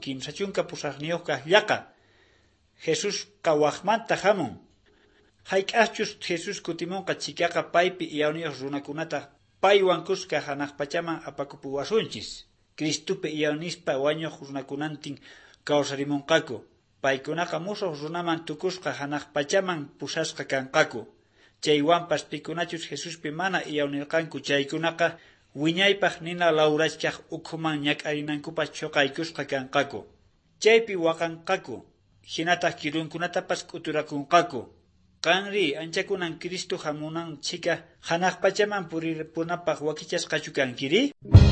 kimsa chunka pusaqniyuq kaq llaqa. Jesús qawaqmanta hamun. Hayk'aqchus Jesús kutimunqa chikaqa paypi iyawniyuq runakunata paywan kuska hanaq pachaman apakupuwasunchis. Cristupi iyawnispa wañuq runakunantin kawsarimunqaku. Paykunaqa musuq runaman tukusqa hanaq pachaman pusasqa kanqaku. Chaywanpas pikunachus Jesuspi mana iyawnirqanku chaykunaqa wiñaypaq nina lawrachkaq ukhuman ñak'arinankupas chuqaykusqa kanqaku. Chaypi waqanqaku. Hinataq kirunkunatapas k'uturakunqaku. Qanri anchakunan Cristo hamunan chika hanaq pachaman puripunapaq wakichasqachu kankiri?